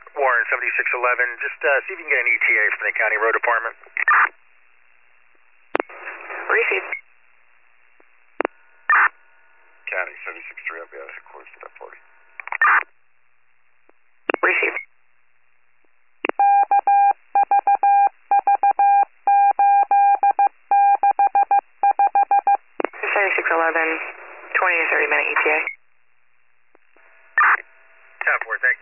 Warren 7611. Just see if you can get an ETA from the County Road Department. Received. County 763, I'll be out of headquarters for that party. Received. Six 11, 20 to 30 minute ETA. 10-4, thank you.